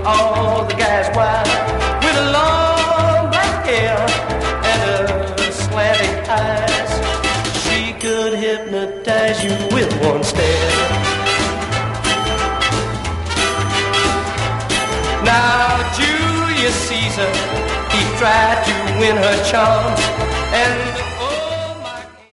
all the guys wild with a long black hair and a slanting eyes. She could hypnotize you with one stare. Now Julius Caesar, he tried to win her charms, and